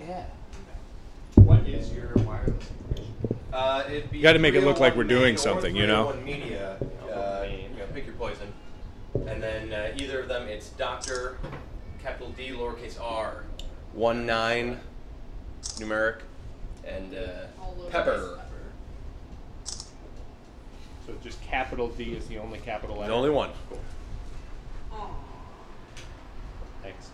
yeah. What is your wireless information? It'd be You gotta make it look like we're 301 doing main or something, you know? 301 Media. Pick your poison. And then either of them, it's Dr. capital D, lowercase r, 19, numeric, and Pepper. So just capital D is the only capital letter? The only one. Cool. Thanks.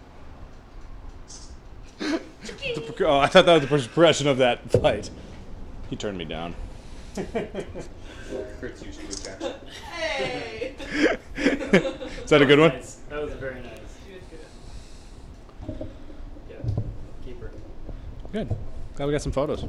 Oh, I thought that was the progression of that fight. He turned me down. Kurt's usually good guy. Hey! Is that a good one? Nice. That was very nice. Yeah. Keeper. Good. Glad we got some photos.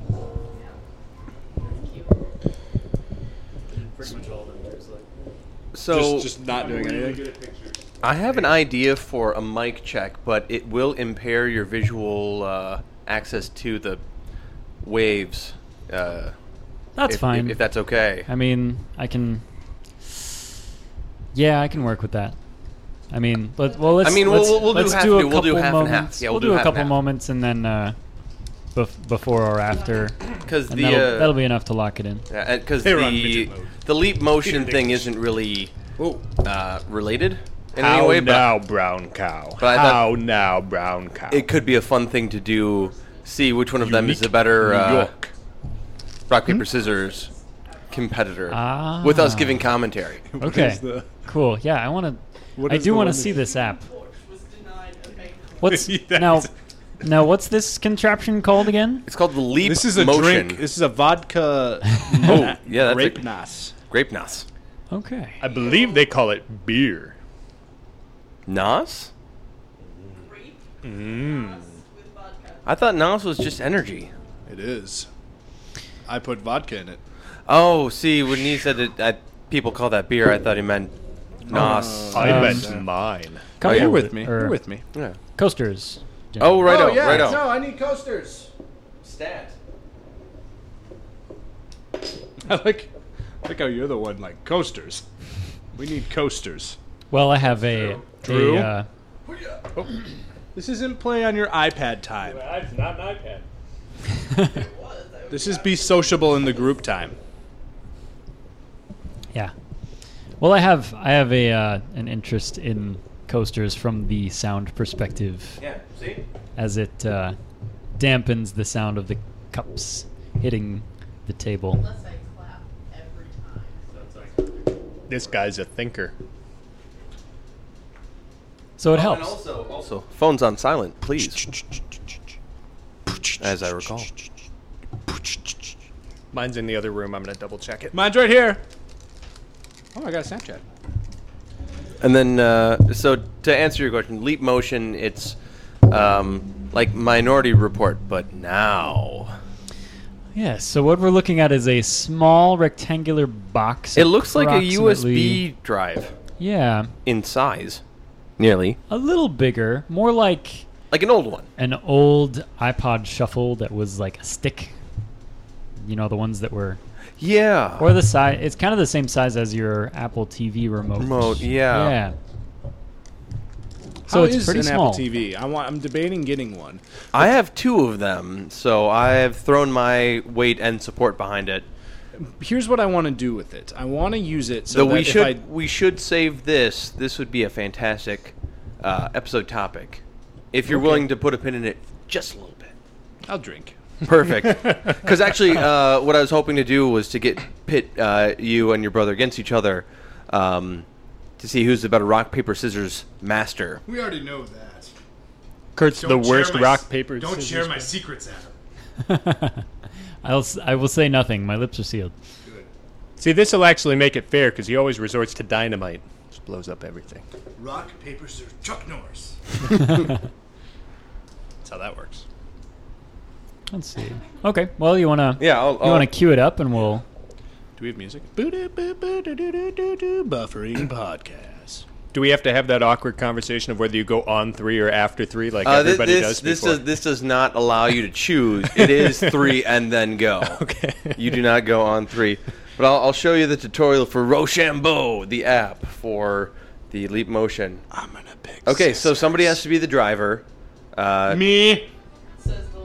Pretty much all of them. There's like. So just not doing Really anything. good at pictures. I have an idea for a mic check, but it will impair your visual access to the waves. That's fine. If that's okay. I mean, I can. Yeah, I can work with that. I mean, let's. I mean, we'll do let's half do and a do. We'll do couple half and half. moments. Yeah, we'll we'll do do a half couple and half. moments and then before or after. Because And that'll be enough to lock it in. because They were on midget mode. the leap motion thing isn't really Oh. related in How any way, now, brown cow? But I thought- How now, brown cow? but it could be a fun thing to do. See which one of them is the Unique better New York. rock paper scissors competitor, Ah. with us giving commentary. Okay. is the- Cool. Yeah, I want to. What I is do the want to one see that- this app. Torch was denied a bank. What's That now? is- Now, what's this contraption called again? It's called the leap This is a motion. drink. This is a vodka. Oh, yeah, that's grape a- nas. Grape Nas. Okay. I believe they call it beer. Nas? Grape Mm. with vodka. I thought Nas was just energy. It is. I put vodka in it. Oh, see, when he said that people call that beer, I thought he meant Nas. I meant Um, mine. Come You're here with me. or You're with me. Yeah. Coasters. Oh, right oh on, yeah. right on. No, I need coasters. Stat. I like how you're the one like coasters. We need coasters. Well, I have Drew? a Oh, this isn't play on your iPad time. It's not an iPad. This is be sociable in the group time. yeah. Well, I have a an interest in coasters from the sound perspective, Yeah, see? as it dampens the sound of the cups hitting the table. Unless I clap every time. So it's like This guy's a thinker. So it And helps. also, phone's on silent, please. As I recall. Mine's in the other room. I'm gonna double check it. Mine's right here. Oh, I got a Snapchat. And then, so to answer your question, Leap Motion, it's like Minority Report, but now. Yeah. So what we're looking at is a small rectangular box. It looks like a approximately- USB drive Yeah, in size, nearly. a little bigger, more like Like an old one. an old iPod Shuffle that was like a stick. You know, the ones that were, Yeah. or the size. It's kind of the same size as your Apple TV remote. Remote, yeah. Yeah. So How it's is pretty an small. Apple TV? I'm debating getting one. I have two of them, so I have thrown my weight and support behind it. Here's what I want to do with it. I want to use it so So that we if should I we should save this. This would be a fantastic episode topic. If you're Okay. willing to put a pin in it just a little bit. I'll drink. Perfect. Because actually, what I was hoping to do was to pit you and your brother against each other to see who's the better rock, paper, scissors master. We already know that. Kurt's Don't the share worst my rock paper. Don't scissors share my guy. secrets, Adam. I will say nothing. My lips are sealed. Good. See, this will actually make it fair because he always resorts to dynamite. Just blows up everything. Rock, paper, scissors. Chuck Norris. That's how that works. Let's see. Okay. Well, you wanna Yeah, you wanna cue it up and we'll. Do we have music? Buffering podcast. Do we have to have that awkward conversation of whether you go on 3 or after 3 like everybody does before? This does not allow you to choose. It is 3 and then go. Okay. You do not go on 3. But I'll show you the tutorial for Rochambeau, the app for the Leap Motion. I'm gonna pick. Okay, so somebody has to be the driver. Me. Says the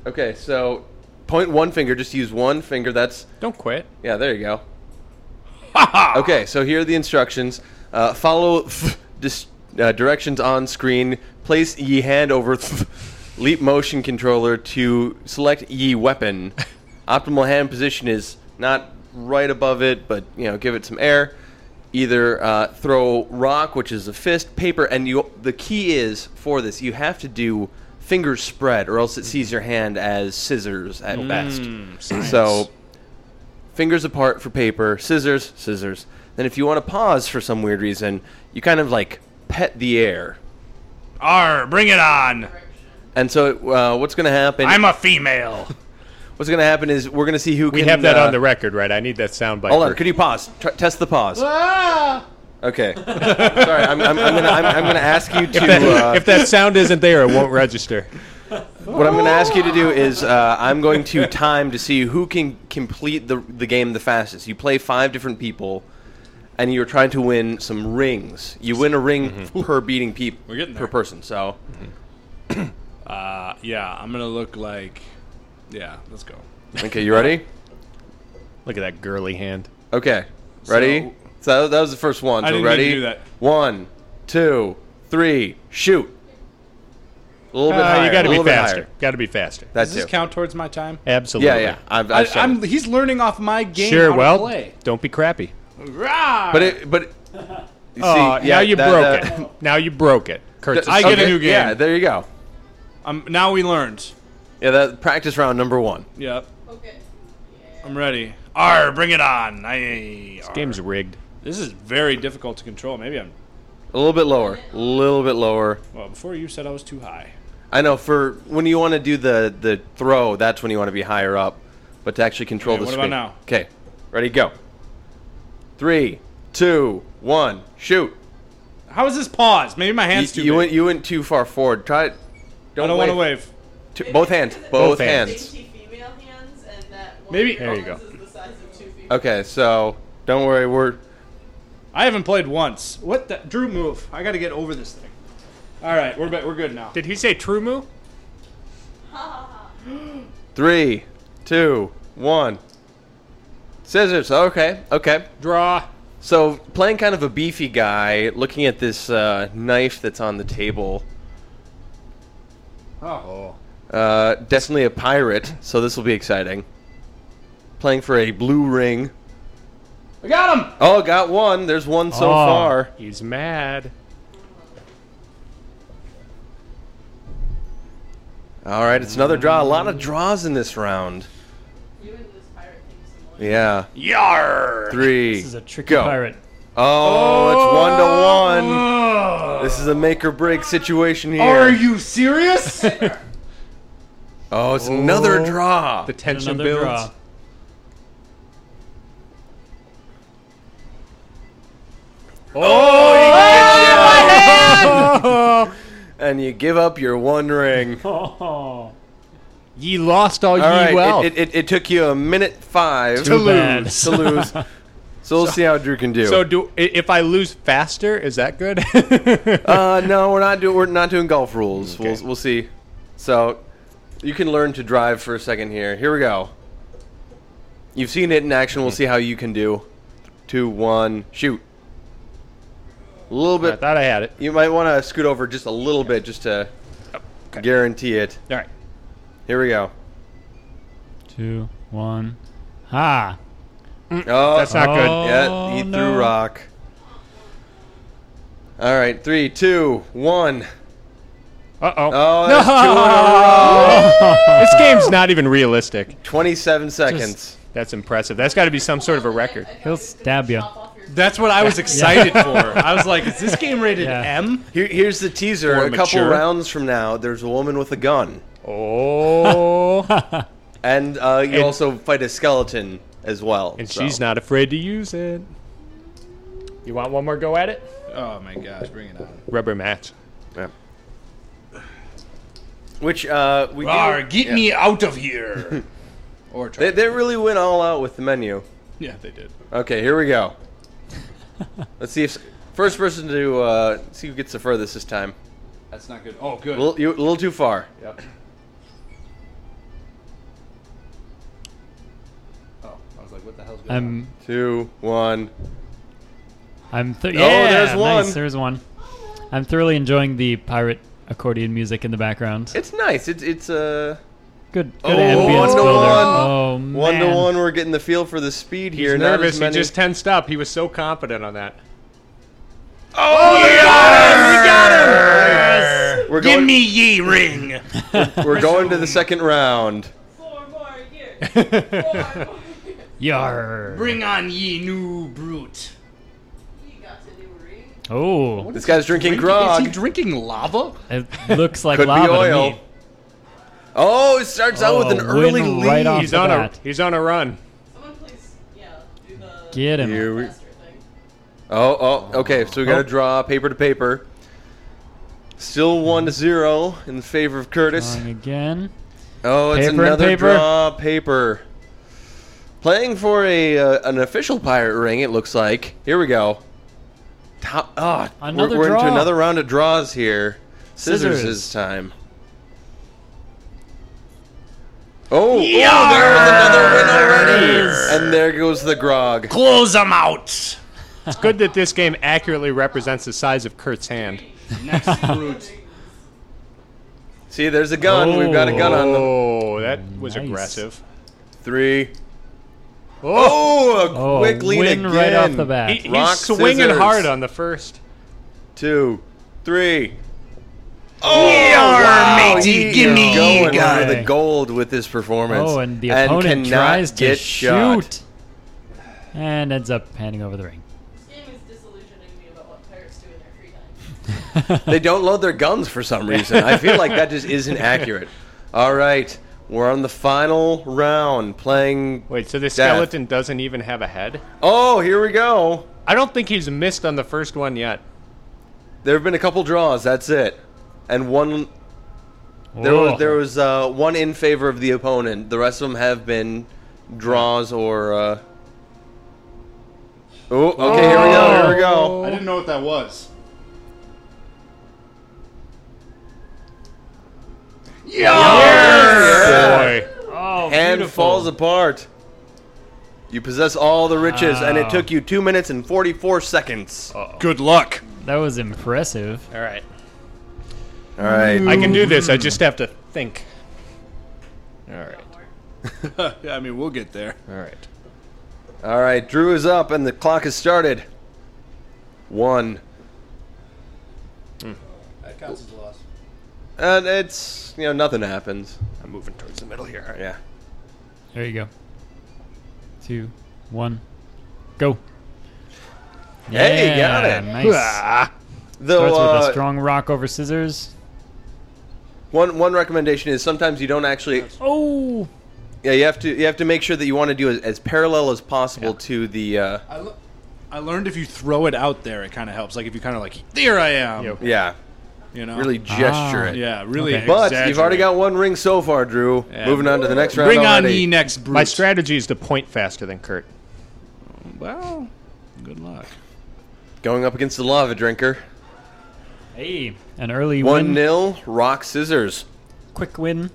Okay, so point one finger. Just use one finger. That's Don't quit. yeah. There you go. Okay, so here are the instructions. Follow directions on screen. Place ye hand over leap motion controller to select ye weapon. Optimal hand position is not right above it, but give it some air. Either throw rock, which is a fist, paper, and the key is for this you have to do fingers spread, or else it sees your hand as scissors at best. So fingers apart for paper, scissors, scissors. Then if you want to pause for some weird reason, you kind of like pet the air. Arr, bring it on. Direction. And so what's going to happen? I'm a female. What's going to happen is we're going to see who We can. have that on the record, right? I need that soundbite. Hold on. for- Could you pause? Test the pause. Okay. Sorry, I'm gonna ask you to. if that sound isn't there, it won't register. What I'm going to ask you to do is I'm going to time to see who can complete the game the fastest. You play 5 different people, and you're trying to win some rings. You win a ring per beating We're getting per there. person. So Yeah, I'm gonna look like. Yeah, let's go. okay, you ready? Look at that girly hand. Okay, ready? So that was the first one. I So didn't mean to ready? do that. 1, 2, 3, shoot. A little bit higher. You got to a be little bit faster. higher. Got to be faster. That's Does this it. count towards my time? Absolutely. Yeah, yeah. I've started. He's learning off my game. Sure. how Well, to play. don't be crappy. Rah! But you Oh, see, now you broke that- it. Now you broke it. Kurtz, I get a okay, new game. Yeah, there you go. Now we learned. Yeah, that practice round number 1. Yep, Okay. Yeah. I'm ready. Arr, bring it on. this game's rigged. This is very difficult to control. Maybe I'm. A little bit lower. A little bit lower. Well, before you said I was too high. I know for when you want to do the throw, that's when you want to be higher up. But to actually control Okay, the what screen. about now? Okay. Ready, go. 3, 2, 1, shoot. How is this pause? Maybe my hand's too big. You went too far forward. Try it. I don't want to wave. Both hands. Because Both Both hands. hands. dainty female hands, and that one Maybe- of There your you go. arms is the size of 2 female. Okay, so don't worry. I haven't played once. What the? Drew, move. I got to get over this thing. All right, we're good now. Did he say true moo? Ha ha ha. 3, 2, 1. Scissors. Okay. Okay. Draw. So playing kind of a beefy guy, looking at this knife that's on the table. Oh. Definitely a pirate, so this will be exciting. Playing for a blue ring. I got him. Oh, got one. There's one so Oh, far. He's mad. All right, it's another draw. A lot of draws in this round. You and this pirate thing similar. Yeah. Yar. 3. This is a tricky go. pirate. Oh, it's 1-1. This is a make or break situation here. Are you serious? Oh, it's another draw. The tension Another builds. draw. And you give up your one ring. Oh, Ye lost all, All ye right, wealth. it took you a minute 5 Too bad. to lose. So we'll see how Drew can do. So if I lose faster, is that good? No, we're not doing golf rules. Okay. We'll see. So you can learn to drive for a second here. Here we go. You've seen it in action. We'll see how you can do. 2, 1, shoot. A little I bit. thought I had it. You might want to scoot over just a little bit just to guarantee it. All right. Here we go. 2, 1. Ha! Oh, That's not good. Yeah, he threw no. rock. All right, 3, 2, 1. Uh-oh. Oh, that's 2 in a row. This game's not even realistic. 27 seconds. That's impressive. That's got to be some sort of a record. He'll stab ya. That's what I was excited for. I was like, is this game rated Yeah. M? Here's the teaser. Or A couple mature. rounds from now, there's a woman with a gun. Oh. And you also fight a skeleton as well. And so. she's not afraid to use it. You want one more go at it? Oh my gosh, bring it on. Rubber match. Yeah. Which we Rawr, do. get yeah. me out of here. Or try. They really went all out with the menu. Yeah, they did. Okay, here we go. Let's see if first person to see who gets the furthest this time. That's not good. Oh, good. A little too far. Yep. I'm 2, 1. yeah, there's one. nice. There's one. I'm thoroughly enjoying the pirate accordion music in the background. It's nice. It's Good Oh, ambience 1-1. builder. Oh man. 1-1. We're getting the feel for the speed He's here. Not nervous. as He many- just tensed up. He was so confident on that. Oh, we got him! We're Give going. me ye ring. We're going to the second round. 4 more years. 4 more years. Yar. Bring on ye new brute. You got to do a ring. Oh, This guy's drinking Is he grog. drinking lava? it looks like Could be lava to oil. me. Oh, it starts out with an Oh, early win lead. right off He's the on a bat. run. Someone please, do the Get him. Here we- faster thing. Okay. So we got to draw paper to paper. Still 1-0 in favor of Curtis. Drawing again. Oh, it's Paper and another paper. draw paper. Playing for an official pirate ring, it looks like. Here we go. Another we're into draw. another round of draws here. Scissors Scissors. is time. Oh, there's another win already. And there goes the grog. Close them out. It's good that this game accurately represents the size of Kurt's hand. Next brute. See, there's a gun. We've got a gun on them. Oh, that was Nice. aggressive. 3. Oh, a Oh, quick lead win again. right off the bat. He's Rock, swinging scissors. hard on the first. 2, 3. Oh, matey, he give is me going guy. for the gold with this performance. Oh, and the opponent cannot tries to get shot. shoot. And ends up handing over the ring. This game is disillusioning me about what pirates do in their free time. They don't load their guns for some reason. I feel like that just isn't accurate. All right, we're on the final round playing. Wait, so the Death. skeleton doesn't even have a head? Oh, here we go. I don't think he's missed on the first one yet. There have been a couple draws. That's it, and one. Whoa. There was one in favor of the opponent. The rest of them have been draws or. Oh, okay. Here we go. Here we go. I didn't know what that was. Boy. Oh, Hand beautiful. falls apart. You possess all the riches, and it took you 2 minutes and 44 seconds. Good luck. That was impressive. All right. All right. I can do this. I just have to think. All right. I mean, we'll get there. All right. All right. Drew is up, and the clock has started. 1. That counts as a loss. And it's, nothing happens. I'm moving towards the middle here. All right. Yeah. There you go. 2, 1, go. Hey, got it. Nice. Ah. Though, Starts with a strong rock over scissors. one recommendation is sometimes you don't actually. Oh. Yeah, you have to make sure that you want to do it as parallel as possible to the. I learned if you throw it out there, it kind of helps. Like if you kind of like, there I am. Yep. Yeah. Really. Gesture it. Yeah. Really. Okay. But you've already exaggerate. got one ring so far, Drew. Yeah. Moving on to the next round. Bring on already. ye next brute. My strategy is to point faster than Kurt. Well, good luck. Going up against the lava drinker. Hey, an early win. 1-0. Rock scissors. Quick win.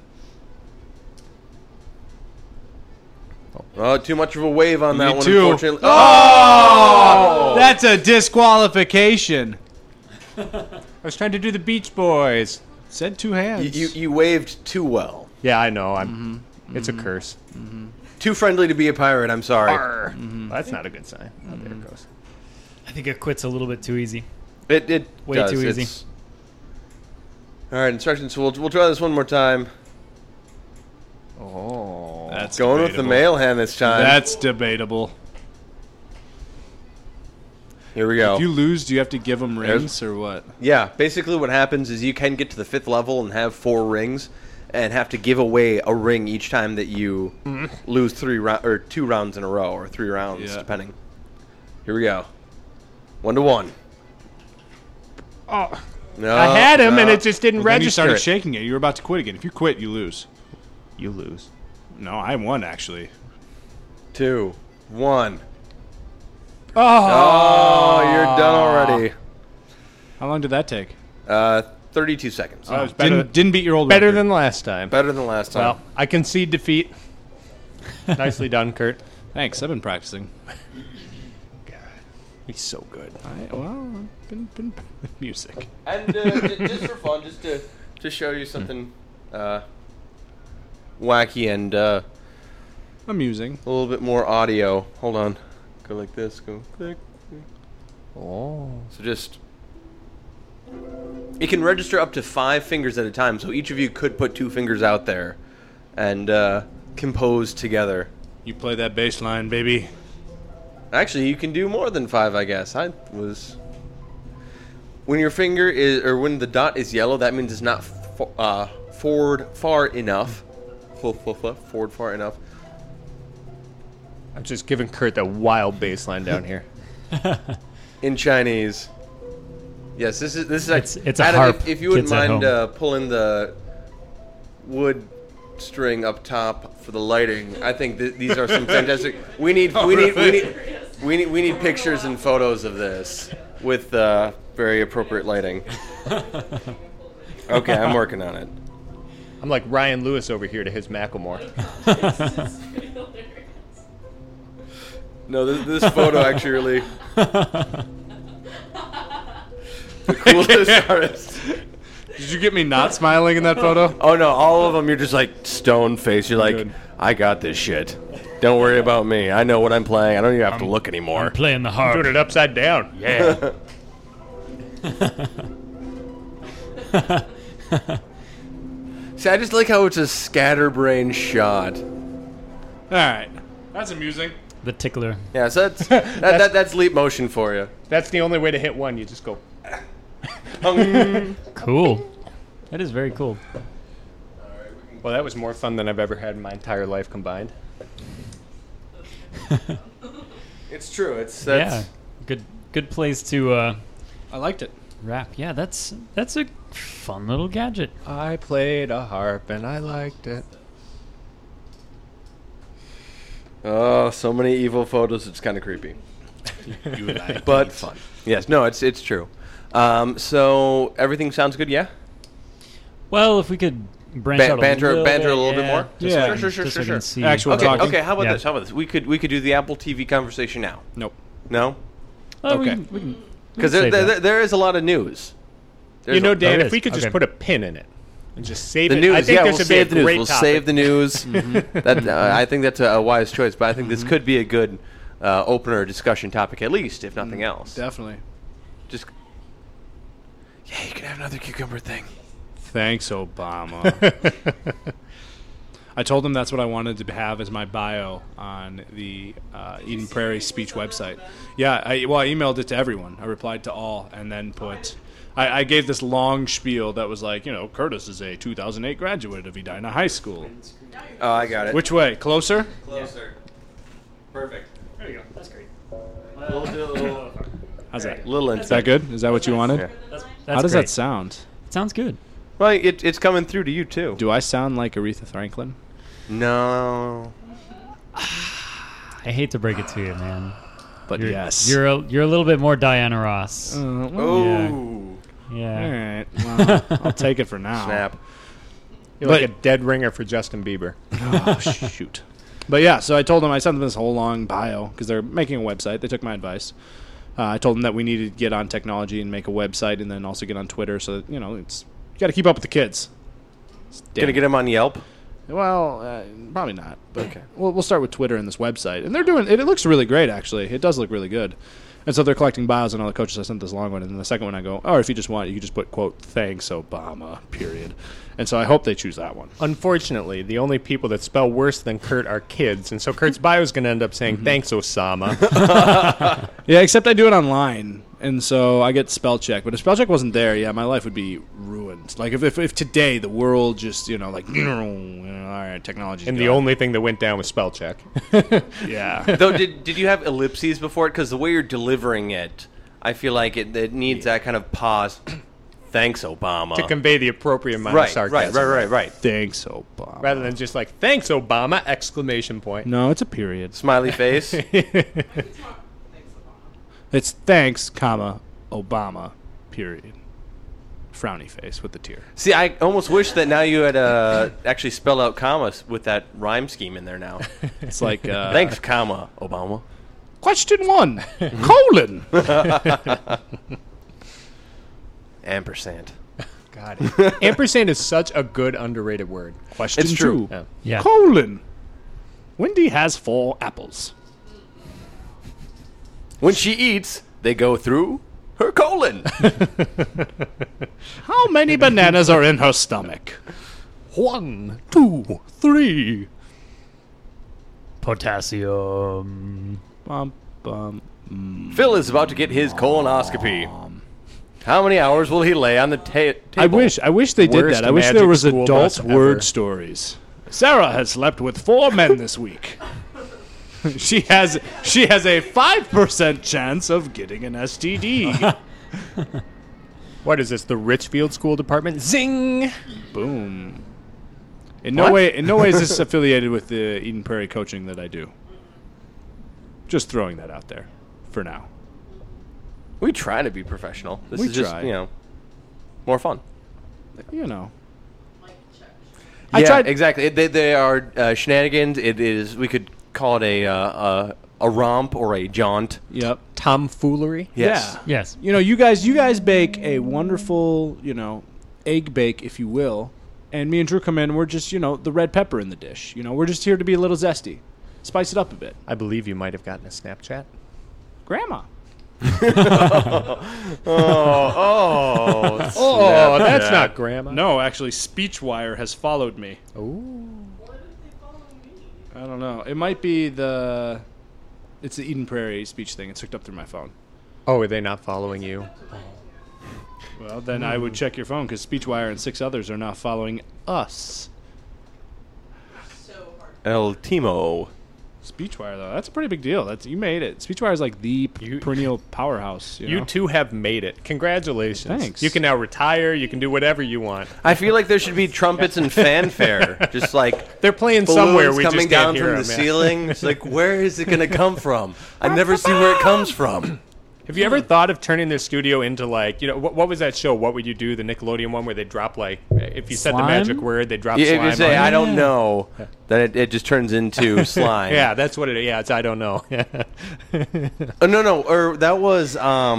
Oh, too much of a wave on that Me one, too. unfortunately. Oh! That's a disqualification. I was trying to do the Beach Boys. Said two hands. You waved too well. Yeah, I know. It's a curse. Too friendly to be a pirate, I'm sorry. Arr. That's not a good sign. Oh, there it goes. I think a quit's a little bit too easy. It Way does. too easy. It's- All right, instructions. We'll try this one more time. Oh. That's Going with the debatable. male hand this time. That's debatable. Here we go. If you lose, do you have to give them rings or what? Yeah, basically what happens is you can get to the 5th level and have 4 rings, and have to give away a ring each time that you lose 2 rounds in a row, or 3 rounds, Yeah. depending. Here we go. 1-1. Oh. No, I had him, no. and it just didn't Well, then you register. started it. shaking it. You were about to quit again. If you quit, you lose. You lose. No, I won actually. 2, 1. Oh. Oh, you're done already. How long did that take? 32 seconds. That was better, Didn't beat your old better record. than last time. Better than last time. Well, I concede defeat. Nicely done, Kurt. Thanks. I've been practicing. God, he's so good. Been music. And just for fun, just to show you something wacky and Amusing. a little bit more audio. Hold on. Go like this. Go click. Oh. So just... It can register up to 5 fingers at a time, so each of you could put 2 fingers out there and compose together. You play that bass line, baby. Actually, you can do more than 5, I guess. When your finger is, or when the dot is yellow, that means it's not forward far enough. Forward far enough. I'm just giving Kurt that wild bass line down here. In Chinese. Yes, this is It's a Adam, harp, if you wouldn't kids at mind home. pulling the wood string up top for the lighting, I think these are some fantastic. We need pictures and photos of this with very appropriate lighting. Okay, I'm working on it. I'm like Ryan Lewis over here to his Macklemore. No, this photo actually really the coolest artist. Did you get me not smiling in that photo? Oh no, all of them you're just like stone face. You're like, Good. I got this shit. Don't worry about me. I know what I'm playing. I don't even have to look anymore. I'm playing the harp. Doing it upside down. Yeah. See, I just like how it's a scatterbrain shot. All right. That's amusing. The tickler. Yeah, so that's leap motion for you. That's the only way to hit one. You just go. Cool. That is very cool. Well, that was more fun than I've ever had in my entire life combined. It's true. That's Yeah. Good place to I liked it. wrap. Yeah, that's a fun little gadget. I played a harp and I liked it. Oh, so many evil photos. It's kind of creepy, You and I. but fun. Yes, no, it's true. So everything sounds good, yeah? Well, if we could branch out banter a a little bit more. Just Yeah. so I can- Sure. just so I can see. Actual Okay, talking. okay. How about Yeah. this? How about this? We could do the Apple TV conversation now. Nope. No, Oh, Okay. we can because save that. there is a lot of news. There's You know, a- Dan, there if is. we could just Okay. put a pin in it and just save the it. news. I think Yeah, this we'll would be save a the news. great We'll topic. save the news. That I think that's a wise choice, but I think this could be a good opener discussion topic, at least, if nothing else. Definitely. Just yeah, you can have another cucumber thing. Thanks, Obama. I told him that's what I wanted to have as my bio on the Eden Prairie speech website. Yeah, I emailed it to everyone. I replied to all and then put... I gave this long spiel that was like, Curtis is a 2008 graduate of Edina High School. Oh, I got it. Which way? Closer? Closer. Perfect. There you go. That's great. How's that? Little Is that good? Is that what you wanted? Yeah. That's How does great. that sound? It sounds good. Well, it's coming through to you too. Do I sound like Aretha Franklin? No. I hate to break it to you, man. But You're, yes. You're a little bit more Diana Ross. Oh. Yeah. All right. Well, I'll take it for now. Snap. You're like a dead ringer for Justin Bieber. Oh, shoot. But yeah, so I told them, I sent them this whole long bio because they're making a website. They took my advice. I told them that we needed to get on technology and make a website and then also get on Twitter so that, you got to keep up with the kids. Gonna get him on Yelp. Well, probably not. But Okay. we'll start with Twitter and this website. And they're doing it. It looks really great, actually. It does look really good. And so they're collecting bios on all the coaches. I sent this long one. And then the second one I go, if you just want, you can just put, quote, thanks, Obama, period. And so I hope they choose that one. Unfortunately, the only people that spell worse than Kurt are kids, and so Kurt's bio is going to end up saying, thanks, Osama. Yeah, except I do it online, and so I get spell check. But if spell check wasn't there, yeah, my life would be ruined. Like if today the world just all right, technology. And the only thing that went down was spell check. yeah. Though, did you have ellipses before it? Because the way you're delivering it, I feel like it needs that kind of pause. Thanks, Obama. to convey the appropriate amount of sarcasm. Right. Thanks, Obama. Rather than just like, thanks, Obama, exclamation point. No, it's a period. Smiley face. It's thanks, comma, Obama, period. frowny face with the tear. See, I almost wish that now you had actually spelled out commas with that rhyme scheme in there now. It's like Thanks, comma, Obama. question 1, colon. Ampersand. God, ampersand is such a good underrated word. Question It's true. 2, Yeah. colon. Wendy has 4 apples. When she eats, they go through her colon. How many bananas are in her stomach? 1, 2, 3. Potassium. Bum, bum. Phil is about to get his colonoscopy. How many hours will he lay on the table? I wish they did Worst that. I wish there magic was school adult bus word ever. stories. Sarah has slept with 4 men this week. She has a 5% chance of getting an STD. What is this? The Richfield School Department? Zing! Boom. In no way is this affiliated with the Eden Prairie coaching that I do. Just throwing that out there for now. We try to be professional. This We is just, try. more fun. You know. I tried- exactly. They are shenanigans. It is. We could call it a romp or a jaunt. Yep. Tomfoolery? Yes. Yeah. Yes. You guys bake a wonderful, egg bake, if you will. And me and Drew come in and we're just, the red pepper in the dish. We're just here to be a little zesty. Spice it up a bit. I believe you might have gotten a Snapchat. Grandma. Oh, that's not grandma. No, actually, Speechwire has followed me. Ooh. I don't know. It might be it's the Eden Prairie speech thing. It's hooked up through my phone. Oh, are they not following you? Well, then I would check your phone because Speechwire and 6 others are not following us. So hard. El Timo. Speechwire, though, that's a pretty big deal. You made it. Speechwire is like the perennial powerhouse. You two have made it. Congratulations. Thanks. You can now retire. You can do whatever you want. I feel like there should be trumpets and fanfare, just like They're playing balloons somewhere. We coming just down can't from hear the 'em, yeah. ceiling. It's like, where is it going to come from? I never see where it comes from. Have you ever thought of turning the studio into like, what was that show? What would you do? The Nickelodeon one where they drop like, if you said the Slime? magic word, they drop If slime. you say, on I you? don't know, then it just turns into slime. Yeah, that's what it is. Yeah, it's I don't know. No, or that was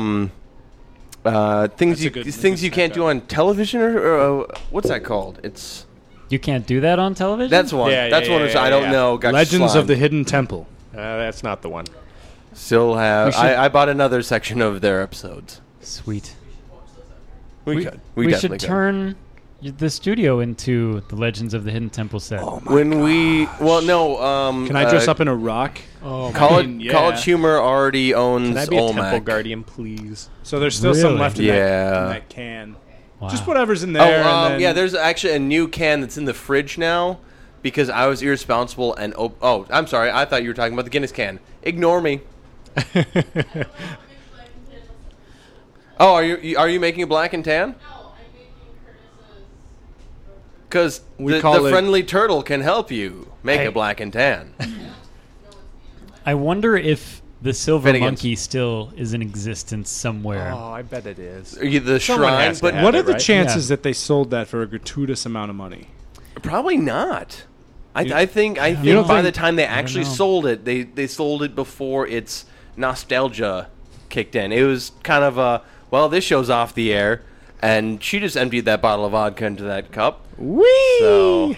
things a good you can't do on television or what's that called? It's You can't do that on television? that's one. Yeah, That's yeah, one. yeah, Which I don't yeah. know. Got Legends of slimed. the Hidden Temple. That's not the one. Still have. We should- I bought another section of their episodes. Sweet. We could. We definitely should could. turn the studio into the Legends of the Hidden Temple set. When we no Can I dress up in a rock? Oh, College yeah. College Humor already can owns I be a temple Olmec. guardian, please? So there's still some Really? left in, Yeah. in that can. Wow. Just whatever's in Oh, there. and then yeah. There's actually a new can that's in the fridge now because I was irresponsible and I'm sorry. I thought you were talking about the Guinness can. Ignore me. Oh, are you making a black and tan? Because We the call it- friendly turtle can help you make Hey. a black and tan. I wonder if the silver Finnegan's. monkey still is in existence somewhere. Oh, I bet it is. The Someone shrine, has to but have what it, are the right? chances Yeah. that they sold that for a gratuitous amount of money? probably not. I think don't by think- the time they actually know. sold it, they sold it before its nostalgia kicked in. It was kind of a, well, this show's off the air, and she just emptied that bottle of vodka into that cup. Whee! So,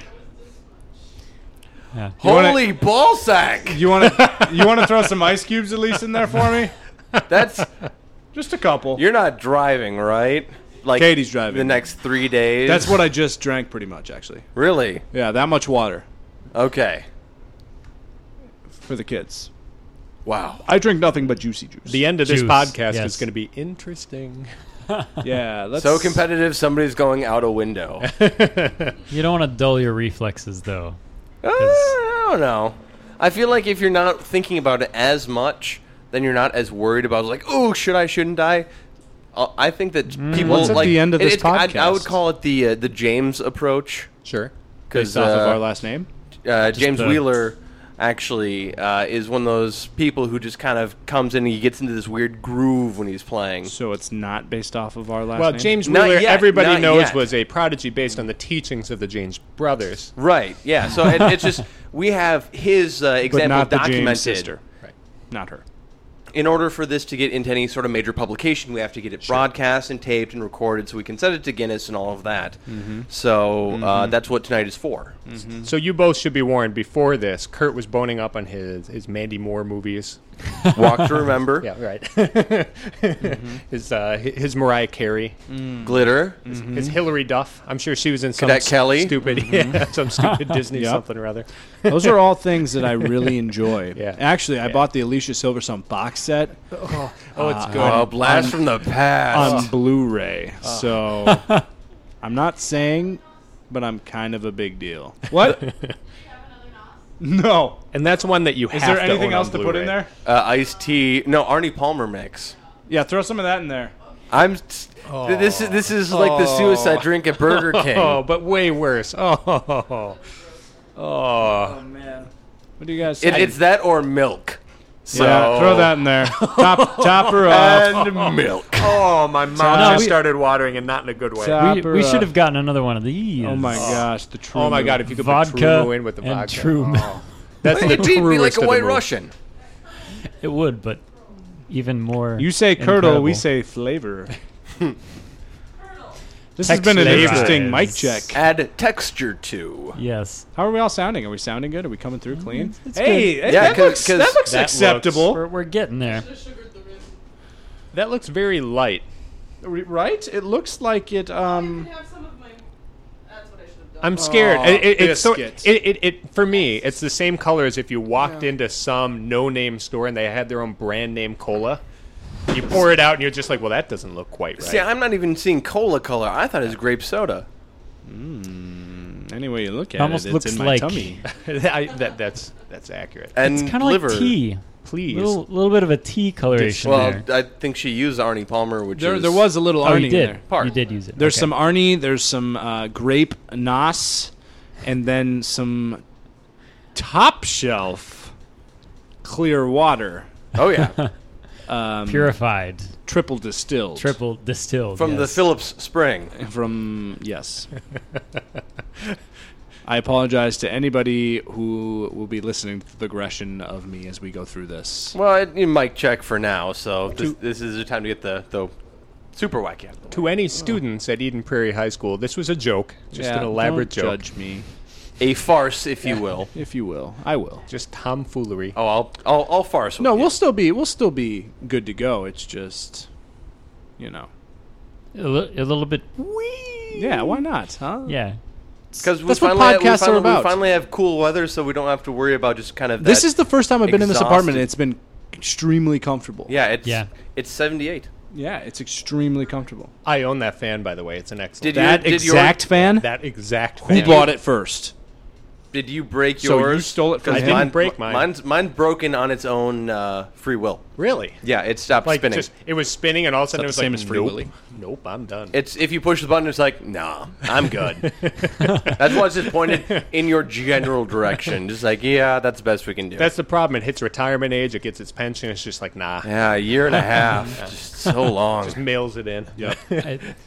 Yeah. holy ballsack! You want to throw some ice cubes at least in there for me? That's Just a couple. you're not driving, right? Like Katie's driving. the next 3 days. That's what I just drank pretty much, actually. Really? Yeah, that much water Okay. for the kids. Wow. I drink nothing but juicy juice. The end of this Juice, podcast yes. is going to be interesting. Yeah, let's So competitive, somebody's going out a window. You don't want to dull your reflexes, though. I don't know. I feel like if you're not thinking about it as much, then you're not as worried about like, oh, should I, shouldn't I? I think that people What's at like the end of this I would podcast? call it the James approach Sure. because based off of our last name. James the- Wheeler actually is one of those people who just kind of comes in and he gets into this weird groove when he's playing. So it's not based off of our last Well, name? James Not Wheeler, yet, everybody not knows, yet. was a prodigy based on the teachings of the James brothers. Right, yeah. So it's just, we have his but example not the documented. James sister. Right. Not her. In order for this to get into any sort of major publication, we have to get it broadcast and taped and recorded so we can send it to Guinness and all of that. So that's what tonight is for. So you both should be warned. Before this, Kurt was boning up on his Mandy Moore movies. Walk to Remember, Yeah, right. His Mariah Carey, Glitter, his Hillary Duff. I'm sure she was in some Cadet Kelly. stupid, some stupid Disney Yep. something or other. Those are all things that I really enjoy. Yeah. Actually, I bought the Alicia Silverstone box set Oh, it's good. Oh, Blast from the Past. on Blu-ray. So I'm not saying, but I'm kind of a big deal. What? No. And that's one that you have Is there to anything own else on to put in Blu-ray. there? Iced Tea. No, Arnie Palmer mix. Yeah, throw some of that in there. This is like the suicide drink at Burger King. Oh, but way worse. Oh. Man. What do you guys say? It's that or milk. So Yeah, throw that in there. Top her up. and milk. Oh, my mouth No, just we- started watering, and not in a good way. Top We her should up. have gotten another one of these. Oh my gosh, the true. Oh my God! If you could Vodka put True in with the and vodka, True Milk. oh. That's the It'd be like truest a of the White move. Russian. It would, but even more. You say curdle, we incredible. say flavor. Colonel. This has been an Flavor. interesting mic check. Add texture to. Yes. How are we all sounding? Are we sounding good? Are we coming through clean? It's Hey, good. Yeah, that looks 'cause that looks that acceptable. We're getting there. Should have sugared the rim. That looks very light. Right? It looks like it. You can have some of my. That's what I should have done. I'm scared. Oh, It's so biscuit. it for me. It's the same color as if you walked into some no-name store and they had their own brand name cola. You pour it out and you're just like, well, that doesn't look quite right. See, I'm not even seeing cola color. I thought it was grape soda. Any way you look at Almost it, looks it's in my like- tummy. That's accurate. And It's kind of liver. like tea. Please. Little bit of a tea coloration Well, there. I think she used Arnie Palmer, which There is was a little Oh, Arnie you in did. there. Part. You did use it. There's Okay. some Arnie. There's some grape Nos, and then some top shelf clear water, Oh yeah, purified, triple distilled. triple distilled from the yes. Phillips Spring. From yes. I apologize to anybody who will be listening to the aggression of me as we go through this. Well, you mic check for now, so this is the time to get the super wacky out. To any students at Eden Prairie High School, this was a joke, just an elaborate don't joke, Judge me, A farce, if you will. if you will. I will. just tomfoolery. Oh, I'll farce. No, with you. we'll still be good to go. It's just, you know. a little bit. Yeah, why not? Huh? Yeah. Because That's what podcasts are about. We finally have cool weather, so we don't have to worry about just kind of. This that is the first time I've been in this apartment. exhausted- And it's been extremely comfortable. Yeah, it's 78. Yeah, it's extremely comfortable. I own that fan, by the way. It's an excellent. Did you- That exact fan? that exact Who fan. bought it first? Did you break So you yours? stole it from 'Cause him? I didn't break mine. Mine's broken on its own free will. Really? Yeah, it stopped Like spinning. just it was spinning, and all of a sudden it was the same like, as Free nope, Willy? nope, I'm done. It's if you push the button, it's like, nah, I'm good. That's why it's just pointed in your general direction. Just like, yeah, that's the best we can do. That's the problem. It hits retirement age. It gets its pension. It's just like, nah. yeah, a year and a half, just so long. Just mails it in. Yep.